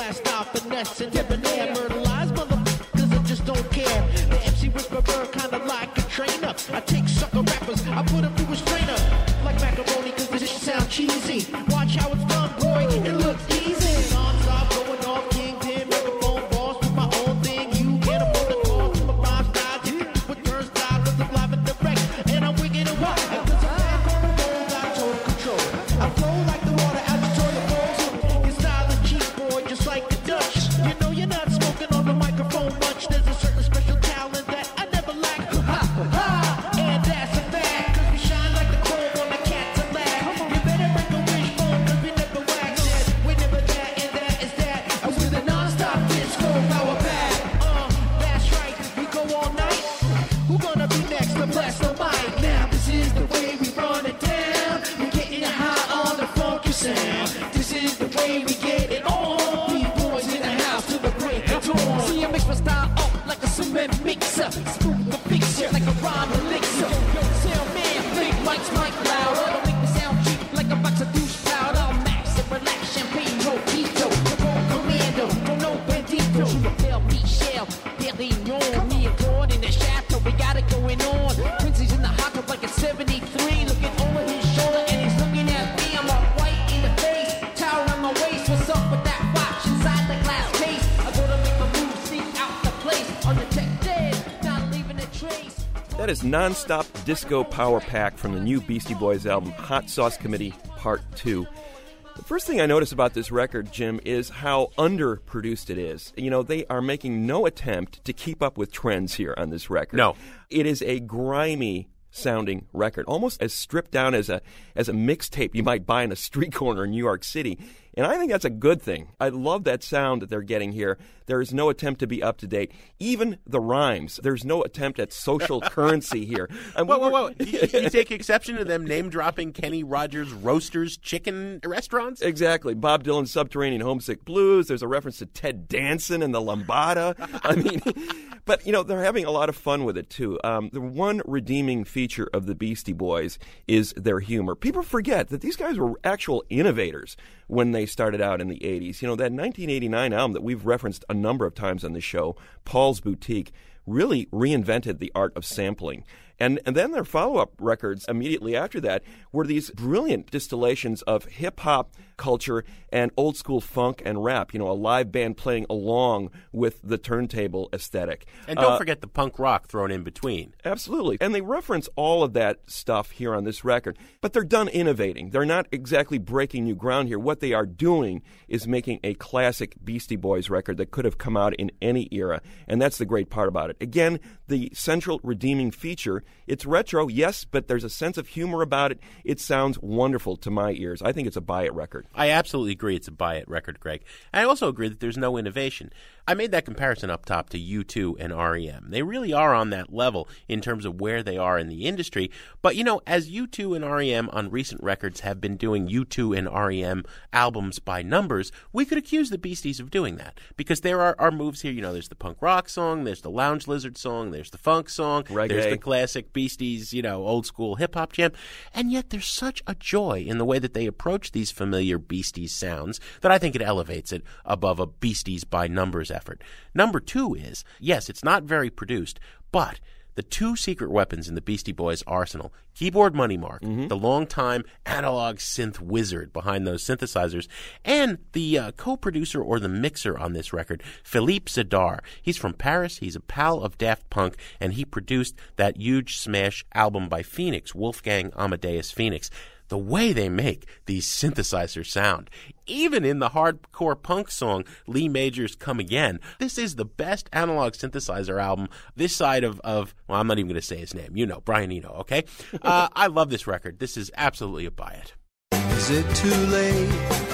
Speaker 11: blast off, finesse and debonair, murderize motherfuckers that just don't care. The M C whisperer, kinda like a trainer. I take sucker rappers, I put them through a strainer. Like macaroni, cause this shit sound cheesy. Watch how it's done, boy, it looks easy. Non-stop going off, kingpin, microphone boss with my own thing. You get them on the call, to my rhyme style, hit with turnstile, cause I'm live and direct. And I'm wicked and wild, cause I'm back on the road, got total control. I flow like the water as the toilet rolls. Your style is cheap, boy, just like the Dutch. You know you're not smoking on the microphone much. There's a certain special talent that I never lack. Ha, ha, and that's a fact. Cause we shine like the chrome on the Cadillac. You better bring a wishbone, cause we never wax it. We never that, and that is that. I was with a non-stop disco power pack. Uh, that's right, we go all night. Who gonna be next to bless the mic? Now this is the way we run it down. We getting high on the funky sound. This is the way we get it on. B-boys in the house till the break of dawn. See, I mix my style up like a cement mixer. Smooth the picture like a rhyme elixir. Yo, sound man, big mics, mic louder. Don't make me sound cheap like a box of douche powder. Max and relax, champagne, mojito. The wrong commando, don't know bandito. You will tell me, Shell, Perignon. Me and Dawn in the chateau, we got it going on. Quincy's in the hot tub like a seventy-three. Looking over his shoulder and he's looking at me. I'm all white in the face, towel around my waist. What's up with that watch inside the glass case? I gotta make my move, sneak out the place. Undetected, not leaving a trace.
Speaker 7: That is Non-Stop Disco Power Pack from the new Beastie Boys album, Hot Sauce Committee Part two. The first thing I notice about this record, Jim, is how underproduced it is. You know, they are making no attempt to keep up with trends here on this record.
Speaker 6: No.
Speaker 7: It is a grimy sounding record, almost as stripped down as a as a mixtape you might buy in a street corner in New York City. And I think that's a good thing. I love that sound that they're getting here. There is no attempt to be up to date. Even the rhymes. There's no attempt at social currency here. And
Speaker 6: whoa, whoa, whoa. you, you take exception to them name-dropping Kenny Rogers Roasters chicken restaurants?
Speaker 7: Exactly. Bob Dylan's Subterranean Homesick Blues. There's a reference to Ted Danson and the Lambada. I mean, but, you know, they're having a lot of fun with it, too. Um, the one redeeming feature of the Beastie Boys is their humor. People forget that these guys were actual innovators when they started out in the eighties. You know, that nineteen eighty-nine album that we've referenced a number of times on the show, Paul's Boutique, really reinvented the art of sampling. And, and then their follow-up records immediately after that were these brilliant distillations of hip-hop culture and old-school funk and rap, you know, a live band playing along with the turntable aesthetic.
Speaker 6: And don't
Speaker 7: uh,
Speaker 6: forget the punk rock thrown in between.
Speaker 7: Absolutely. And they reference all of that stuff here on this record. But they're done innovating. They're not exactly breaking new ground here. What they are doing is making a classic Beastie Boys record that could have come out in any era. And that's the great part about it. Again, the central redeeming feature, it's retro, yes, but there's a sense of humor about it. It sounds wonderful to my ears. I think it's a buy-it record.
Speaker 6: I absolutely agree it's a buy-it record, Greg. I also agree that there's no innovation. I made that comparison up top to U two and R E M. They really are on that level in terms of where they are in the industry. But, you know, as U two and R E M on recent records have been doing U two and R E M albums by numbers, we could accuse the Beasties of doing that. Because there are, are moves here. You know, there's the punk rock song, there's the Lounge Lizard song, there's the funk song,
Speaker 7: reggae.
Speaker 6: There's the classic Beasties, you know, old school hip-hop jam. And yet there's such a joy in the way that they approach these familiar Beasties sounds that I think it elevates it above a Beasties by numbers effort. Number two is, yes, it's not very produced, but the two secret weapons in the Beastie Boys arsenal, Keyboard Money Mark, mm-hmm. the longtime analog synth wizard behind those synthesizers, and the uh, co-producer or the mixer on this record, Philippe Zadar. He's from Paris. He's a pal of Daft Punk, and he produced that huge smash album by Phoenix, Wolfgang Amadeus Phoenix. The way they make these synthesizers sound, even in the hardcore punk song Lee Major's Come Again, this is the best analog synthesizer album this side of, of well, I'm not even going to say his name. You know, Brian Eno, okay? Uh, I love this record. This is absolutely a buy-it.
Speaker 12: Is it too late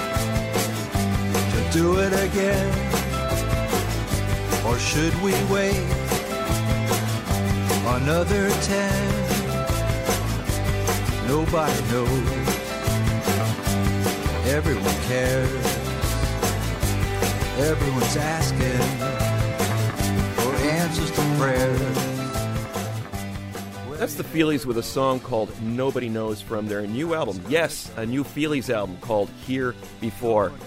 Speaker 12: to do it again? Or should we wait another ten? Nobody knows. Everyone cares. Everyone's asking for answers to prayers.
Speaker 7: That's the Feelies with a song called Nobody Knows from their new album. Yes, a new Feelies album called Here Before.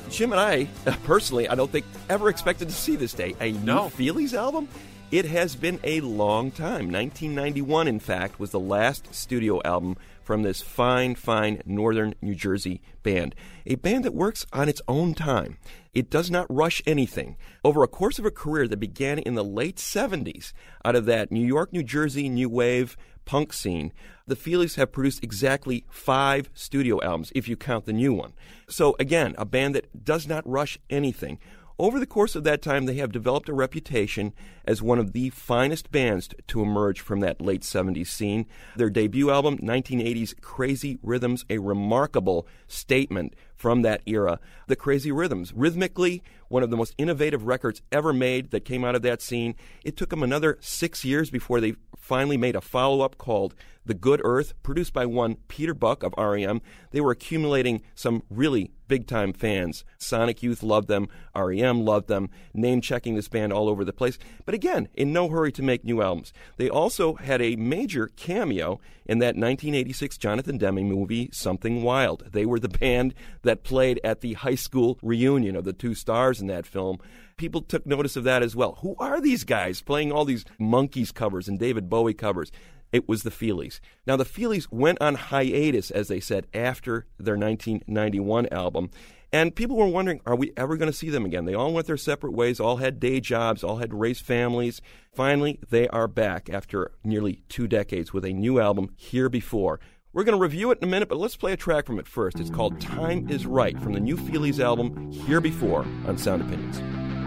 Speaker 7: Jim and I, personally, I don't think ever expected to see this day. A new
Speaker 6: No.
Speaker 7: Feelies album? It has been a long time. nineteen ninety-one, in fact, was the last studio album from this fine, fine northern New Jersey band. A band that works on its own time. It does not rush anything. Over a course of a career that began in the late seventies, out of that New York, New Jersey new wave punk scene, the Feelies have produced exactly five studio albums, if you count the new one. So again, a band that does not rush anything. Over the course of that time, they have developed a reputation as one of the finest bands to emerge from that late seventies scene. Their debut album, nineteen eighties Crazy Rhythms, a remarkable statement from that era. The Crazy Rhythms, rhythmically, one of the most innovative records ever made that came out of that scene. It took them another six years before they finally made a follow-up called The Good Earth, produced by one Peter Buck of R E M. They were accumulating some really big-time fans. Sonic Youth loved them. R E M loved them. Name-checking this band all over the place. But again, in no hurry to make new albums. They also had a major cameo in that nineteen eighty-six Jonathan Demme movie, Something Wild. They were the band that played at the high school reunion of the two stars in that film. People took notice of that as well. Who are these guys playing all these Monkees covers and David Bowie covers? It was the Feelies. Now, the Feelies went on hiatus, as they said, after their nineteen ninety-one album. And people were wondering, are we ever going to see them again? They all went their separate ways, all had day jobs, all had raised families. Finally, they are back after nearly two decades with a new album, Here Before. We're going to review it in a minute, but let's play a track from it first. It's called Time Is Right, from the new Feelies album, Here Before, on Sound Opinions.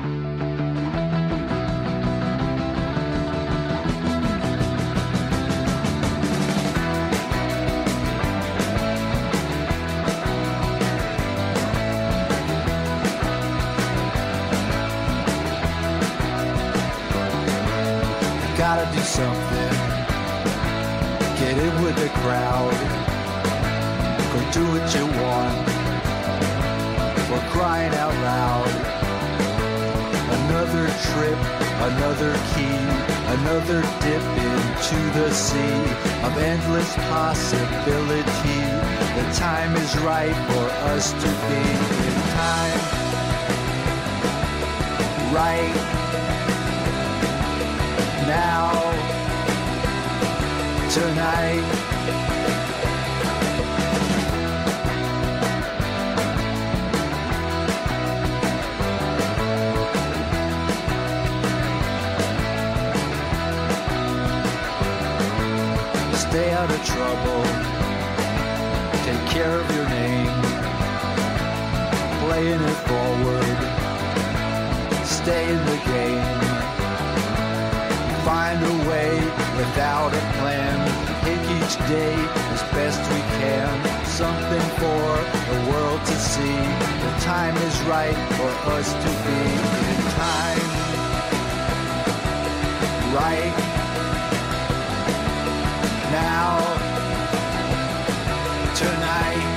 Speaker 12: Gotta do something, get in with the crowd, go do what you want, for crying out loud. Another trip, another key, another dip into the sea of endless possibility. The time is right for us to be in time, right now, tonight. Stay out of trouble, take care of your name, playing it forward, stay in the game. Find a way without a plan. Take each day as best we can. Something for the world to see. The time is right for us to be in time. Right now, tonight.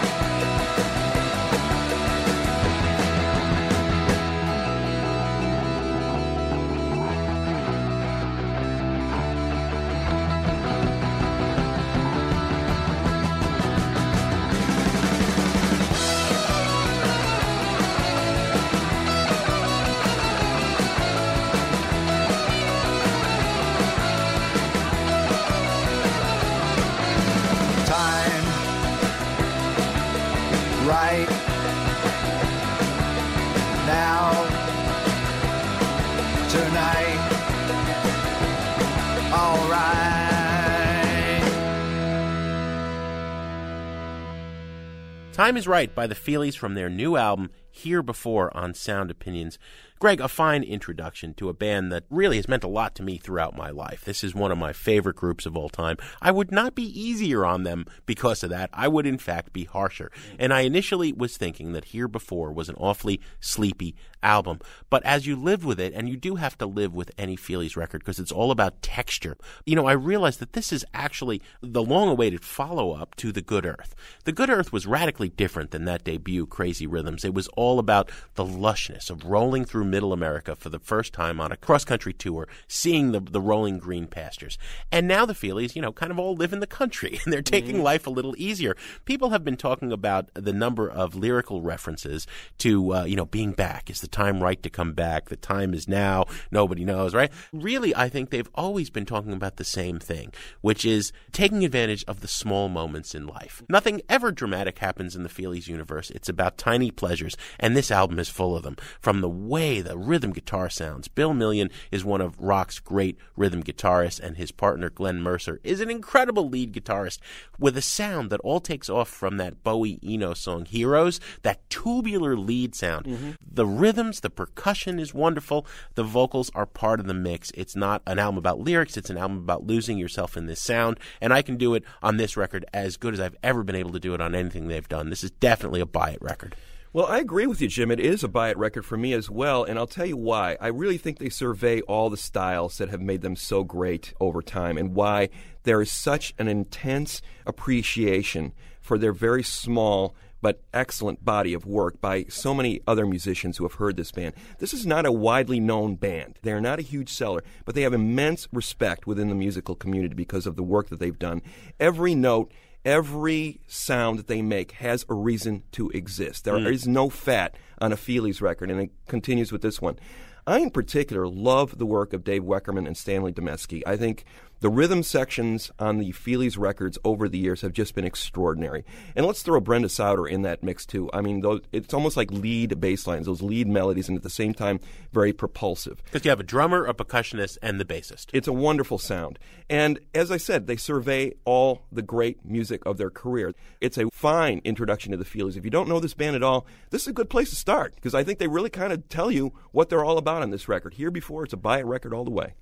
Speaker 12: Right now, tonight, all right.
Speaker 6: Time Is Right by the Feelies from their new album, Here Before, on Sound Opinions. Greg, a fine introduction to a band that really has meant a lot to me throughout my life. This is one of my favorite groups of all time. I would not be easier on them because of that. I would, in fact, be harsher. And I initially was thinking that Here Before was an awfully sleepy album. But as you live with it, and you do have to live with any Feelies record because it's all about texture, you know, I realized that this is actually the long-awaited follow-up to The Good Earth. The Good Earth was radically different than that debut, Crazy Rhythms. It was all about the lushness of rolling through Middle America for the first time on a cross-country tour, seeing the, the rolling green pastures. And now the Feelies, you know, kind of all live in the country, and they're taking mm-hmm. life a little easier. People have been talking about the number of lyrical references to, uh, you know, being back. Is the time right to come back? The time is now. Nobody knows, right? Really, I think they've always been talking about the same thing, which is taking advantage of the small moments in life. Nothing ever dramatic happens in the Feelies universe. It's about tiny pleasures, and this album is full of them. From the way the rhythm guitar sounds. Bill Million is one of rock's great rhythm guitarists, and his partner Glenn Mercer is an incredible lead guitarist with a sound that all takes off from that Bowie Eno song Heroes, that tubular lead sound. Mm-hmm. The rhythms, the percussion is wonderful. The vocals are part of the mix. It's not an album about lyrics. It's an album about losing yourself in this sound, and I can do it on this record as good as I've ever been able to do it on anything they've done. This is definitely a buy-it record.
Speaker 7: Well, I agree with you, Jim. It is a buy-it record for me as well, and I'll tell you why. I really think they survey all the styles that have made them so great over time, and why there is such an intense appreciation for their very small but excellent body of work by so many other musicians who have heard this band. This is not a widely known band. They are not a huge seller, but they have immense respect within the musical community because of the work that they've done. Every note, every sound that they make has a reason to exist. There mm. is no fat on a Feelies record, and it continues with this one. I, in particular, love the work of Dave Weckerman and Stanley Demesky. I think the rhythm sections on the Feelies records over the years have just been extraordinary. And let's throw Brenda Sauter in that mix, too. I mean, those, it's almost like lead bass lines, those lead melodies, and at the same time, very propulsive.
Speaker 6: Because you have a drummer, a percussionist, and the bassist.
Speaker 7: It's a wonderful sound. And as I said, they survey all the great music of their career. It's a fine introduction to the Feelies. If you don't know this band at all, this is a good place to start, because I think they really kind of tell you what they're all about on this record. Here before, it's a buy-it record all the way.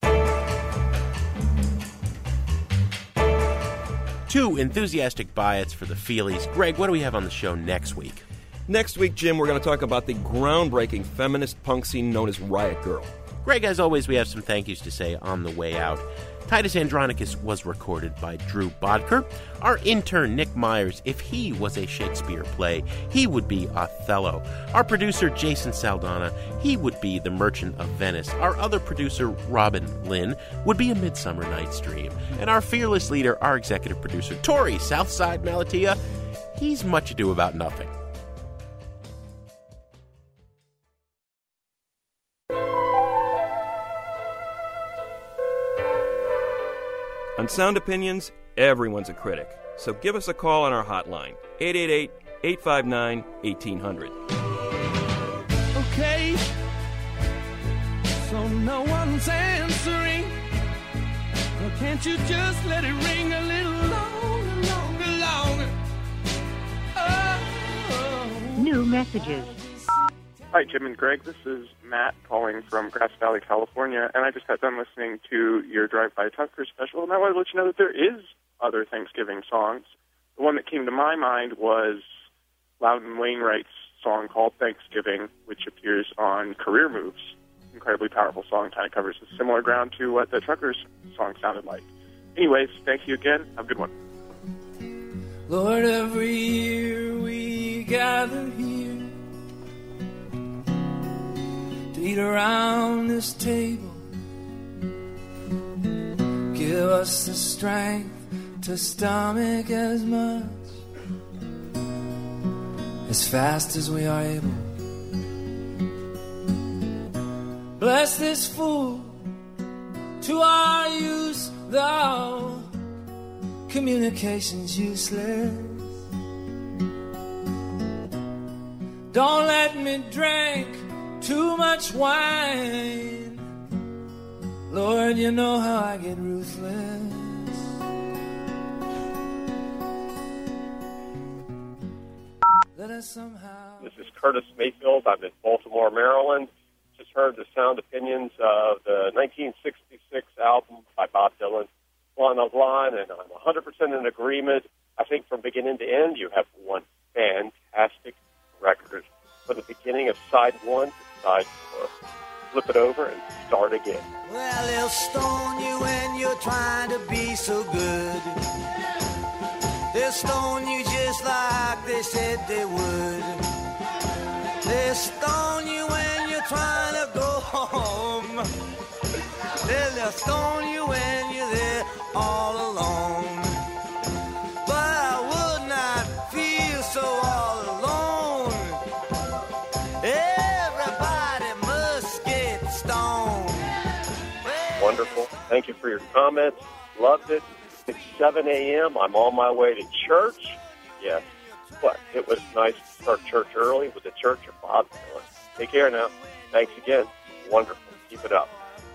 Speaker 6: Two enthusiastic buy-its for the Feelies. Greg, what do we have on the show next week?
Speaker 7: Next week, Jim, we're going to talk about the groundbreaking feminist punk scene known as Riot Grrrl.
Speaker 6: Greg, as always, we have some thank yous to say on the way out. Titus Andronicus was recorded by Drew Bodker. Our intern, Nick Myers, if he was a Shakespeare play, he would be Othello. Our producer, Jason Saldana, he would be The Merchant of Venice. Our other producer, Robin Lynn, would be A Midsummer Night's Dream. And our fearless leader, our executive producer, Tori Southside Malatia, he's Much Ado About Nothing.
Speaker 7: On Sound Opinions, everyone's a critic. So give us a call on our hotline, eight eight eight, eight five nine, one eight zero zero.
Speaker 11: Okay, so no one's answering. Well, can't you just let it ring a little longer, longer, longer? Oh.
Speaker 13: New messages.
Speaker 14: Hi, Jim and Greg. This is Matt calling from Grass Valley, California, and I just got done listening to your Drive-By Tucker special, and I wanted to let you know that there is other Thanksgiving songs. The one that came to my mind was Loudon Wainwright's song called Thanksgiving, which appears on Career Moves. Incredibly powerful song, kind of covers a similar ground to what the Truckers song sounded like. Anyways, thank you again. Have a good one.
Speaker 11: Lord, every year we gather here eat around this table. Give us the strength to stomach as much as fast as we are able. Bless this food to our use, though communication's useless. Don't let me drink too much wine. Lord, you know how I get ruthless. Let us somehow.
Speaker 15: This is Curtis Mayfield. I'm in Baltimore, Maryland. Just heard the sound opinions of the nineteen sixty-six album by Bob Dylan, Line of Line, and I'm one hundred percent in agreement. I think from beginning to end, you have one fantastic record. From the beginning of side one to side four. Flip it over and start again.
Speaker 16: Well, they'll stone you when you're trying to be so good. They'll stone you just like they said they would. They stone you when you're trying to go home. They'll stone you when you're there all alone. But I would not feel so all alone. Everybody must get stoned.
Speaker 15: Wonderful. Thank you for your comments. Loved it. It's seven a.m. I'm on my way to church. Yes. But it was nice to start church early with the Church of Bob Dylan. Take care now. Thanks again. Wonderful. Keep it up.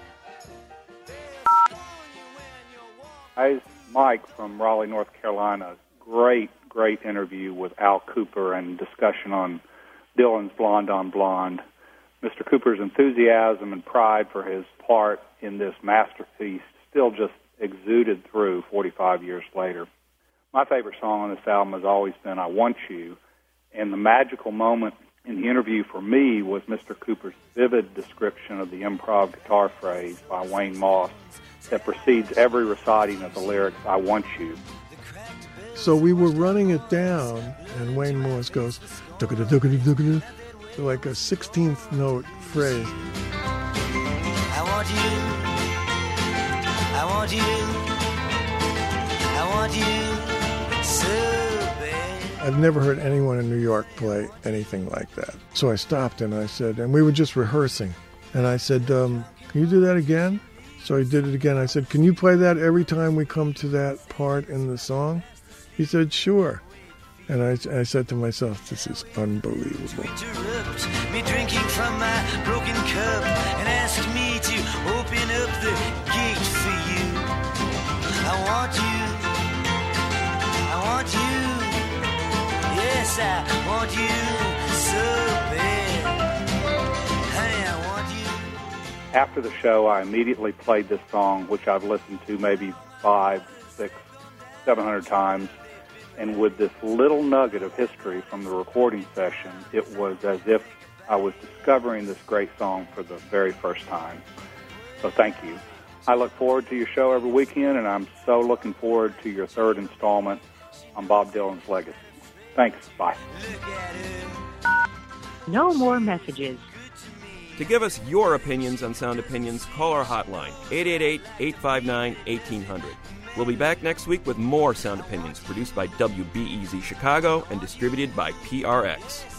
Speaker 13: Hi, it's Mike from Raleigh, North Carolina. Great, great interview with Al Cooper and discussion on Dylan's Blonde on Blonde. Mister Cooper's enthusiasm and pride for his part in this masterpiece still just exuded through forty-five years later. My favorite song on this album has always been I Want You, and the magical moment in the interview for me was Mister Cooper's vivid description of the improv guitar phrase by Wayne Moss that precedes every reciting of the lyrics, I want you.
Speaker 17: So we were running it down, and Wayne Moss goes, "Dugga-da-dugga-da-dugga-da," like a sixteenth note phrase.
Speaker 16: I want you. I want you. I want you so bad.
Speaker 17: I've never heard anyone in New York play anything like that. So I stopped and I said, and we were just rehearsing, and I said, um, can you do that again? So he did it again. I said, can you play that every time we come to that part in the song? He said, sure. And I, I said to myself, this is unbelievable.
Speaker 16: Interrupt me drinking from my broken cup and ask me to open up the gate for you. I want you. I want you. Yes, I want you so bad. Honey, I want you.
Speaker 13: After the show, I immediately played this song, which I've listened to maybe five, six, seven hundred times. And with this little nugget of history from the recording session, it was as if I was discovering this great song for the very first time. So thank you. I look forward to your show every weekend, and I'm so looking forward to your third installment on Bob Dylan's legacy. Thanks. Bye.
Speaker 18: No more messages.
Speaker 7: To give us your opinions on Sound Opinions, call our hotline, eight eight eight, eight five nine, one eight hundred. We'll be back next week with more Sound Opinions produced by W B E Z Chicago and distributed by P R X.